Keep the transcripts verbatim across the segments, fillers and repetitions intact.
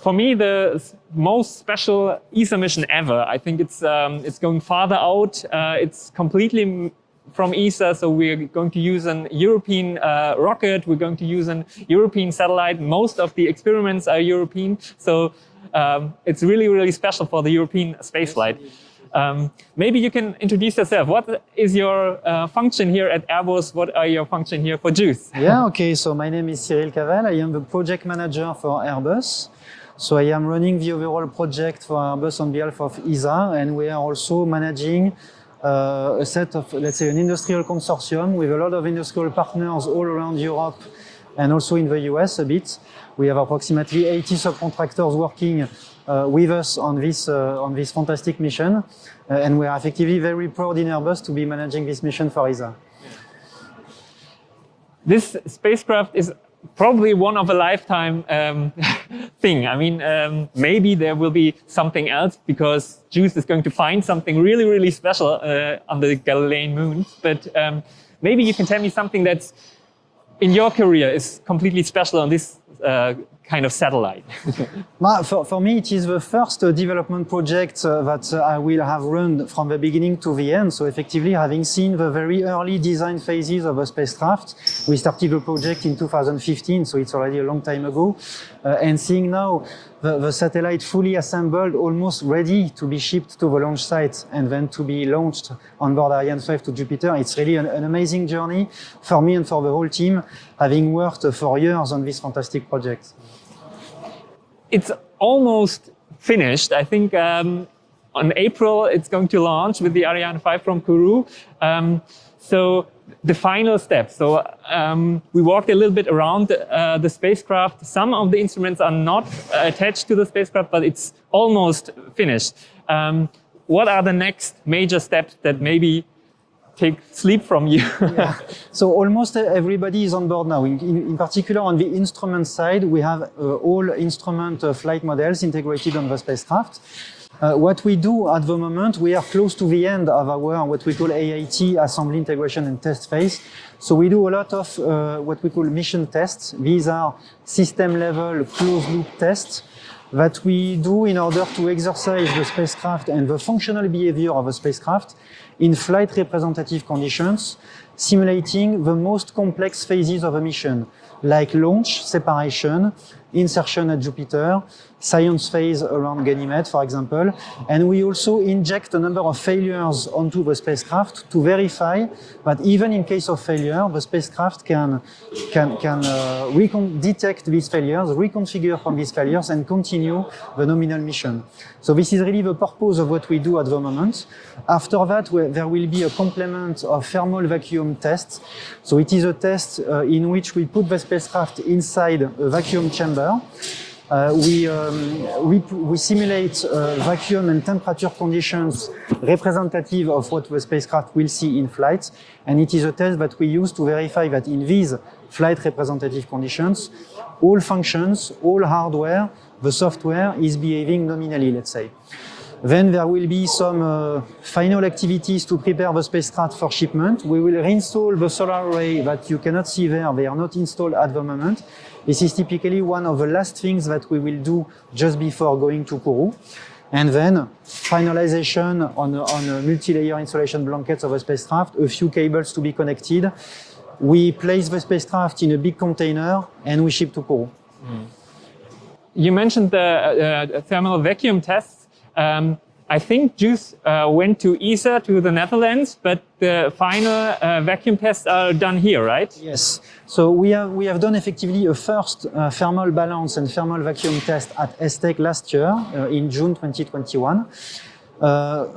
for me, the s- most special E S A mission ever. I think it's um, it's going farther out. Uh, it's completely m- from E S A, so we're going to use an European uh, rocket. We're going to use an European satellite. Most of the experiments are European, so um, it's really, really special for the European spaceflight. Um, maybe you can introduce yourself. What is your uh, function here at Airbus? What are your function here for JUICE? Yeah, okay. So my name is Cyril Caval. I am the project manager for Airbus. So I am running the overall project for Airbus on behalf of E S A, and we are also managing uh, a set of, let's say, an industrial consortium with a lot of industrial partners all around Europe and also in the U S a bit. We have approximately eighty subcontractors working uh, with us on this uh, on this fantastic mission, uh, and we are effectively very proud in Airbus to be managing this mission for E S A. This spacecraft is probably one of a lifetime um, thing. I mean, um, maybe there will be something else because JUICE is going to find something really, really special uh, on the Galilean moon. But um, maybe you can tell me something that's in your career is completely special on this uh, kind of satellite. Ma- for, for me, it is the first uh, development project uh, that uh, I will have run from the beginning to the end. So effectively, having seen the very early design phases of the spacecraft, we started the project in two thousand fifteen, so it's already a long time ago. Uh, and seeing now the, the satellite fully assembled, almost ready to be shipped to the launch site and then to be launched on board Ariane five to Jupiter, it's really an, an amazing journey for me and for the whole team, having worked uh, for years on this fantastic project. It's almost finished. I think um, on April it's going to launch with the Ariane five from Kourou. Um, so the final step. So um, we walked a little bit around uh, the spacecraft. Some of the instruments are not uh, attached to the spacecraft, but it's almost finished. Um, what are the next major steps that maybe take sleep from you? Yeah. So almost everybody is on board now. In, in, in particular, on the instrument side, we have uh, all instrument uh, flight models integrated on the spacecraft. Uh, what we do at the moment, we are close to the end of our what we call A I T, assembly, integration, and test phase. So we do a lot of uh, what we call mission tests. These are system-level closed-loop tests that we do in order to exercise the spacecraft and the functional behavior of a spacecraft in flight representative conditions, simulating the most complex phases of a mission, like launch, separation, insertion at Jupiter, science phase around Ganymede, for example. And we also inject a number of failures onto the spacecraft to verify that even in case of failure, the spacecraft can, can, can uh, recon- detect these failures, reconfigure from these failures, and continue the nominal mission. So this is really the purpose of what we do at the moment. After that, there will be a complement of thermal vacuum tests. So it is a test uh, in which we put the spacecraft inside a vacuum chamber. Uh, we, um, we, we simulate uh, vacuum and temperature conditions representative of what the spacecraft will see in flight. And it is a test that we use to verify that in these flight representative conditions, all functions, all hardware, the software is behaving nominally, let's say. Then there will be some uh, final activities to prepare the spacecraft for shipment. We will reinstall the solar array that you cannot see there. They are not installed at the moment. This is typically one of the last things that we will do just before going to Kourou. And then finalization on, on a multi-layer installation blankets of a spacecraft, a few cables to be connected. We place the spacecraft in a big container and we ship to Kourou. Mm. You mentioned the uh, thermal vacuum tests. Um, I think JUICE uh, went to E S A, to the Netherlands, but the final uh, vacuum tests are done here, right? Yes. So we have we have done effectively a first uh, thermal balance and thermal vacuum test at ESTEC last year uh, in June twenty twenty-one. Uh,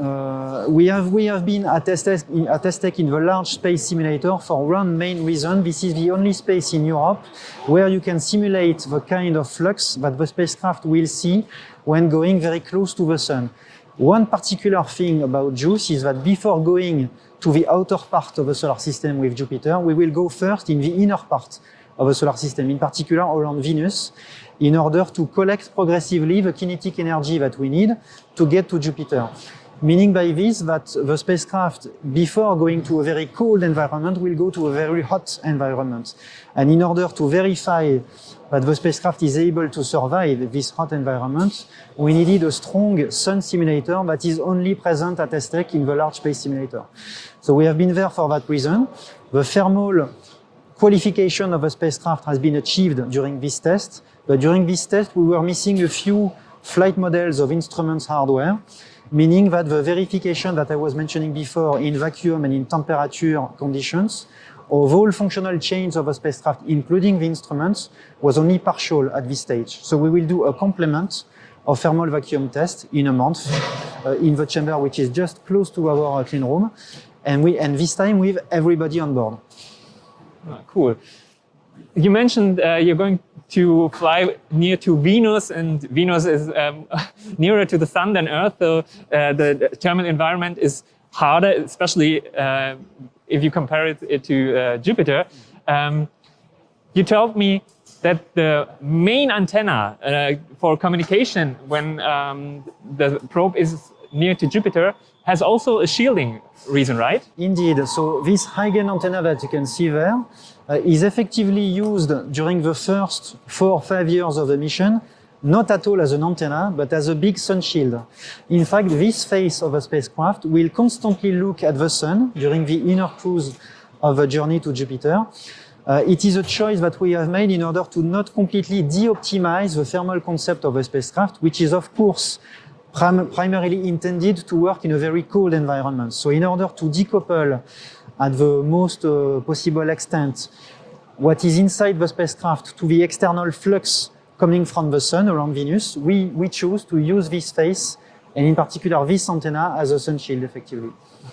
uh, we have we have been at ESTEC, at ESTEC in the large space simulator for one main reason. This is the only space in Europe where you can simulate the kind of flux that the spacecraft will see when going very close to the sun. One particular thing about JUICE is that before going to the outer part of the solar system with Jupiter, we will go first in the inner part of the solar system, in particular around Venus, in order to collect progressively the kinetic energy that we need to get to Jupiter. meaning by this that the spacecraft, before going to a very cold environment, will go to a very hot environment. And in order to verify that the spacecraft is able to survive this hot environment, we needed a strong sun simulator that is only present at ESTEC in the Large Space Simulator. So we have been there for that reason. The thermal qualification of the spacecraft has been achieved during this test, but during this test we were missing a few flight models of instruments hardware, meaning that the verification that I was mentioning before in vacuum and in temperature conditions of all functional chains of a spacecraft, including the instruments, was only partial at this stage. So we will do a complement of thermal vacuum test in a month uh, in the chamber, which is just close to our uh, clean room, and we and this time with everybody on board. Oh, cool. You mentioned uh, you're going to fly near to Venus, and Venus is um, nearer to the Sun than Earth, so uh, the, the thermal environment is harder, especially uh, if you compare it, it to uh, Jupiter. Um, you told me that the main antenna uh, for communication when um, the probe is near to Jupiter has also a shielding reason, right? Indeed. So this high-gain antenna that you can see there uh, is effectively used during the first four or five years of the mission, not at all as an antenna, but as a big sun shield. In fact, this face of a spacecraft will constantly look at the sun during the inner cruise of the journey to Jupiter. Uh, it is a choice that we have made in order to not completely de-optimize the thermal concept of a spacecraft, which is of course prim primarily intended to work in a very cold environment. So in order to decouple at the most uh, possible extent what is inside the spacecraft to the external flux coming from the sun around Venus, we, we choose to use this face, and in particular this antenna, as a sun shield effectively.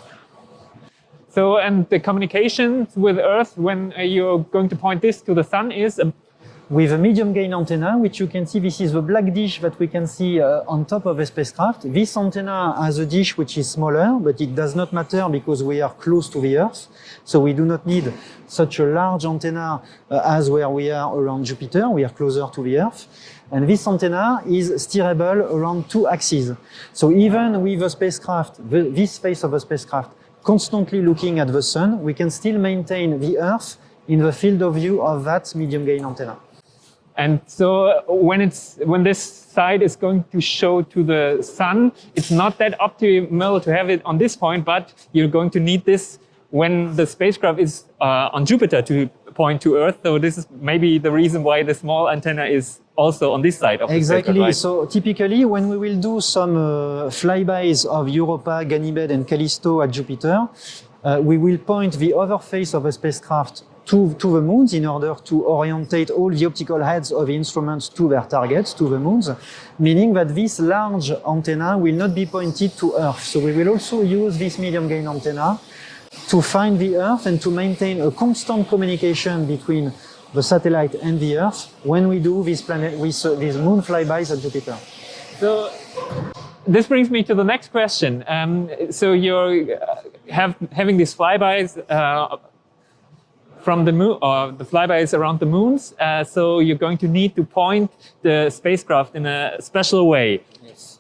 So, and the communication with Earth when uh, you're going to point this to the sun is? A with a medium gain antenna, which you can see, this is the black dish that we can see uh, on top of the spacecraft. This antenna has a dish which is smaller, but it does not matter because we are close to the Earth. So we do not need such a large antenna uh, as where we are around Jupiter. We are closer to the Earth. And this antenna is steerable around two axes. So even with the spacecraft, the, this face of the spacecraft, constantly looking at the sun, we can still maintain the Earth in the field of view of that medium gain antenna. And so when it's when this side is going to show to the sun, it's not that optimal to have it on this point, but you're going to need this when the spacecraft is uh, on Jupiter to point to Earth. So this is maybe the reason why the small antenna is also on this side of the exactly. spacecraft, right? So typically when we will do some uh, flybys of Europa, Ganymede and Callisto at Jupiter, uh, we will point the other face of a spacecraft To, to the moons in order to orientate all the optical heads of the instruments to their targets, to the moons, meaning that this large antenna will not be pointed to Earth. So we will also use this medium gain antenna to find the Earth and to maintain a constant communication between the satellite and the Earth when we do these planet, with, uh, these moon flybys at Jupiter. So this brings me to the next question. Um, so you're uh, have, having these flybys uh, from the moon, or the flybys around the moons, uh, so you're going to need to point the spacecraft in a special way. Yes.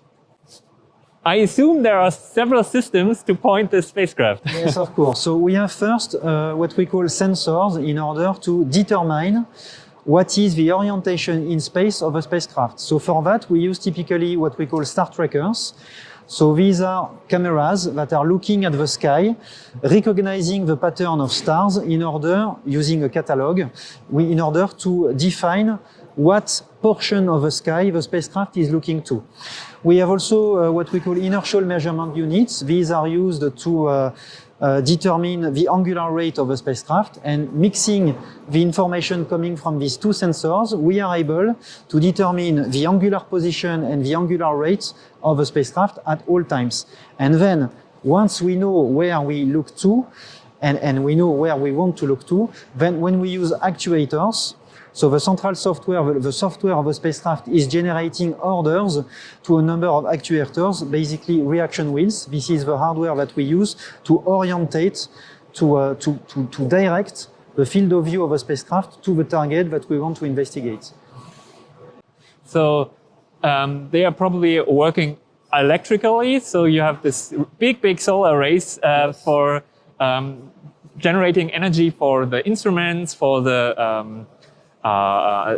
I assume there are several systems to point the spacecraft. Yes, of course. So we have first uh, what we call sensors in order to determine what is the orientation in space of a spacecraft. So for that, we use typically what we call star trackers. So these are cameras that are looking at the sky, recognizing the pattern of stars in order, using a catalog, we, in order to define what portion of the sky the spacecraft is looking to. We have also uh, what we call inertial measurement units. These are used to uh, uh, determine the angular rate of the spacecraft, and mixing the information coming from these two sensors, we are able to determine the angular position and the angular rate of the spacecraft at all times. And then once we know where we look to and, and we know where we want to look to, then when we use actuators, so the central software, the software of the spacecraft is generating orders to a number of actuators, basically reaction wheels. This is the hardware that we use to orientate, to, uh, to, to, to direct the field of view of a spacecraft to the target that we want to investigate. So um, they are probably working electrically. So you have this big, big solar arrays uh, for um, generating energy for the instruments, for the um, uh,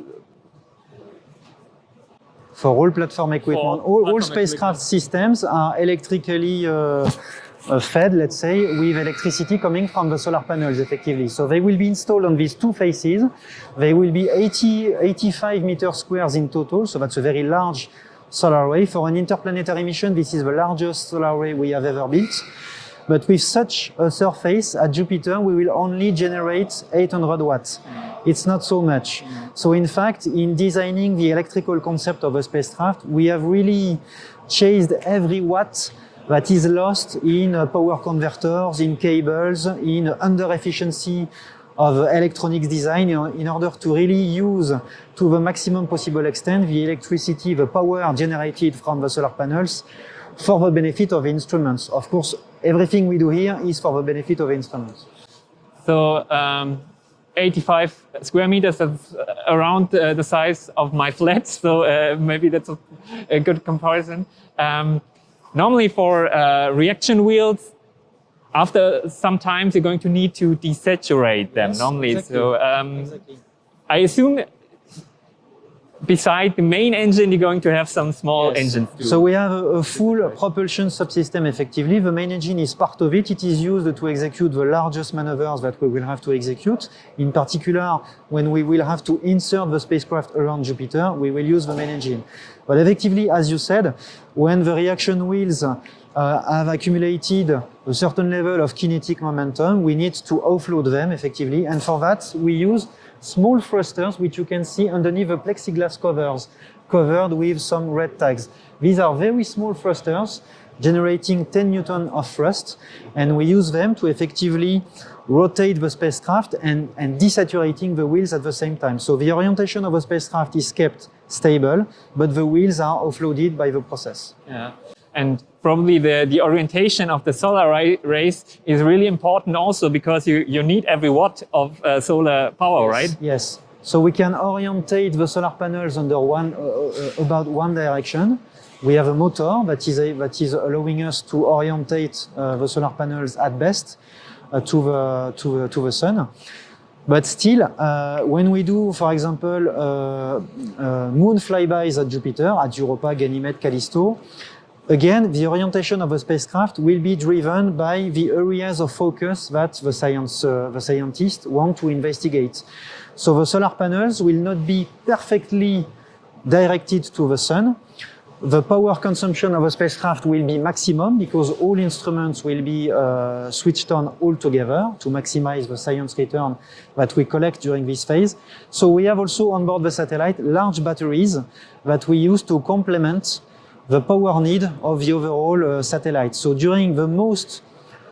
for all platform equipment. For all, all platform spacecraft equipment. systems are electrically uh, uh, fed, let's say, with electricity coming from the solar panels, effectively. So they will be installed on these two faces. They will be eighty, eighty-five meters squares in total, so that's a very large solar array. For an interplanetary mission, this is the largest solar array we have ever built. But with such a surface at Jupiter, we will only generate eight hundred watts. It's not so much. So in fact, in designing the electrical concept of a spacecraft, we have really chased every watt that is lost in uh, power converters, in cables, in under efficiency of electronics design in order to really use to the maximum possible extent the electricity, the power generated from the solar panels for the benefit of the instruments. Of course, everything we do here is for the benefit of the instruments. So um, eighty-five square meters, that's around uh, the size of my flat. So uh, maybe that's a, a good comparison. Um, normally for uh, reaction wheels, after some time you're going to need to desaturate them. Yes, normally. exactly. So um, Exactly. I assume beside the main engine, you're going to have some small Yes. engines too. So we have a, a full propulsion subsystem effectively. The main engine is part of it. It is used to execute the largest maneuvers that we will have to execute. In particular, when we will have to insert the spacecraft around Jupiter, we will use the main engine. But effectively, as you said, when the reaction wheels uh, have accumulated a certain level of kinetic momentum, we need to offload them effectively. And for that, we use small thrusters, which you can see underneath the plexiglass covers, covered with some red tags. These are very small thrusters, generating ten newton of thrust, and we use them to effectively rotate the spacecraft and, and desaturating the wheels at the same time. So the orientation of the spacecraft is kept stable, but the wheels are offloaded by the process. Yeah. And probably the, the orientation of the solar rays is really important also because you, you need every watt of uh, solar power, right? Yes. So we can orientate the solar panels under one, uh, uh, about one direction. We have a motor that is, a, that is allowing us to orientate uh, the solar panels at best uh, to, the, to, the, to the sun. But still, uh, when we do, for example, uh, uh, moon flybys at Jupiter, at Europa, Ganymede, Callisto, again, the orientation of the spacecraft will be driven by the areas of focus that the, science, uh, the scientists want to investigate. So the solar panels will not be perfectly directed to the sun. The power consumption of a spacecraft will be maximum because all instruments will be uh, switched on all together to maximize the science return that we collect during this phase. So we have also on board the satellite large batteries that we use to complement the power need of the overall uh, satellite. So during the most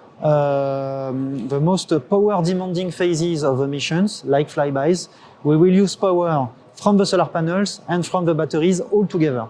uh, the most power demanding phases of the missions, like flybys, we will use power from the solar panels and from the batteries all together.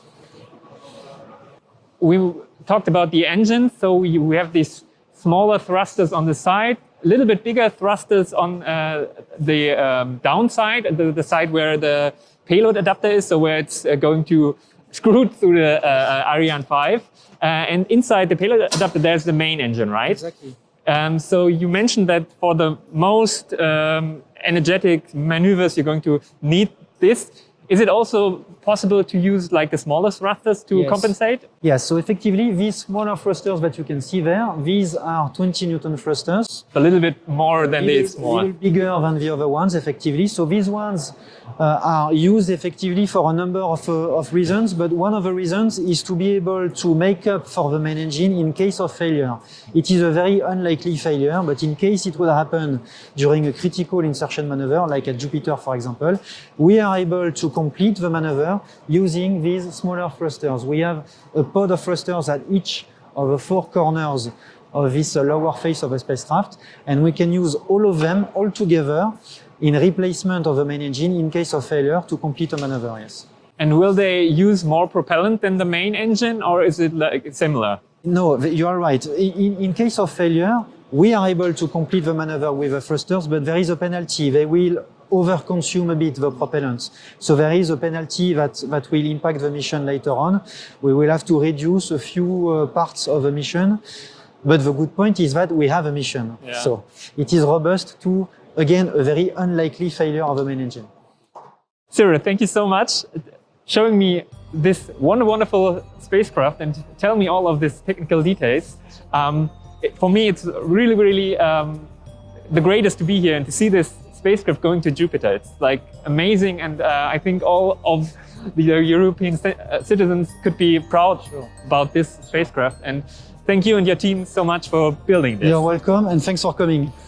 We talked about the engine, so we, we have these smaller thrusters on the side, a little bit bigger thrusters on uh, the um, downside, the, the side where the payload adapter is, so where it's uh, going to screwed through the uh, Ariane five. Uh, and inside the payload adapter, there's the main engine, right? Exactly. Um, so you mentioned that for the most um, energetic maneuvers, you're going to need this. Is it also possible to use like the smaller thrusters to Yes. compensate? Yes, so effectively, these smaller thrusters that you can see there, these are twenty newton thrusters. A little bit more than A this little, one. little bigger than the other ones, effectively. So these ones uh, are used effectively for a number of, uh, of reasons, but one of the reasons is to be able to make up for the main engine in case of failure. It is a very unlikely failure, but in case it would happen during a critical insertion maneuver, like at Jupiter, for example, we are able to complete the maneuver using these smaller thrusters. We have a pod of thrusters at each of the four corners of this uh, lower face of a spacecraft, and we can use all of them all together in replacement of the main engine in case of failure to complete a maneuver, yes. And will they use more propellant than the main engine, or is it like similar? No, th- you are right. In, in case of failure, we are able to complete the maneuver with the thrusters, but there is a penalty. They will overconsume a bit the propellants. So there is a penalty that, that will impact the mission later on. We will have to reduce a few uh, parts of the mission. But the good point is that we have a mission. Yeah. So it is robust to, again, a very unlikely failure of the main engine. Cyril, thank you so much showing me this one wonderful spacecraft and tell me all of these technical details. Um, it, for me, it's really, really um, the greatest to be here and to see this spacecraft going to Jupiter. It's like amazing, and uh, I think all of the European uh, citizens could be proud Sure. about this spacecraft. And thank you and your team so much for building this. You're welcome, and thanks for coming.